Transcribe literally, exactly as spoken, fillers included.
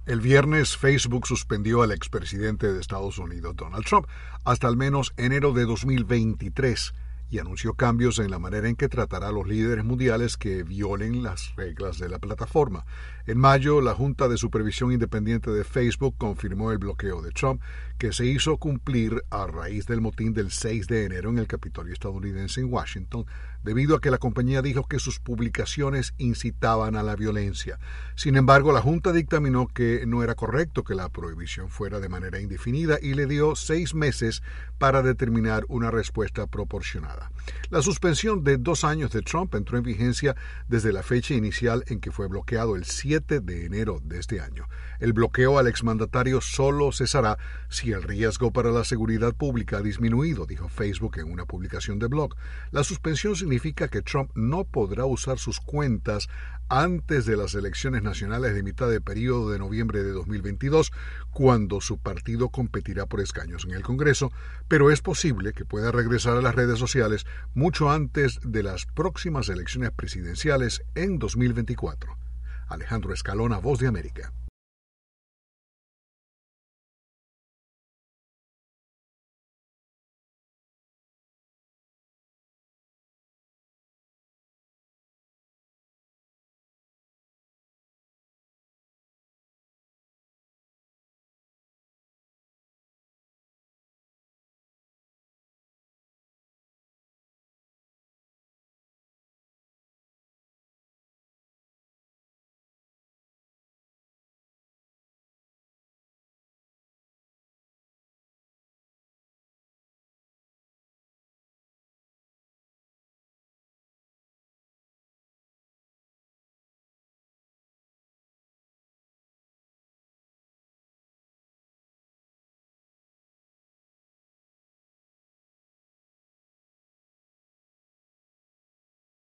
El viernes, Facebook suspendió al expresidente de Estados Unidos, Donald Trump, hasta al menos enero de dos mil veintitrés y anunció cambios en la manera en que tratará a los líderes mundiales que violen las reglas de la plataforma. En mayo, la Junta de Supervisión Independiente de Facebook confirmó el bloqueo de Trump, que se hizo cumplir a raíz del motín del seis de enero en el Capitolio estadounidense en Washington, debido a que la compañía dijo que sus publicaciones incitaban a la violencia. Sin embargo, la Junta dictaminó que no era correcto que la prohibición fuera de manera indefinida y le dio seis meses para determinar una respuesta proporcionada. La suspensión de dos años de Trump entró en vigencia desde la fecha inicial en que fue bloqueado el siete de enero de este año. El bloqueo al exmandatario solo cesará si el riesgo para la seguridad pública ha disminuido, dijo Facebook en una publicación de blog. La suspensión significa que Trump no podrá usar sus cuentas antes de las elecciones nacionales de mitad de periodo de noviembre de dos mil veintidós, cuando su partido competirá por escaños en el Congreso, pero es posible que pueda regresar a las redes sociales mucho antes de las próximas elecciones presidenciales en dos mil veinticuatro. Alejandro Escalona, Voz de América.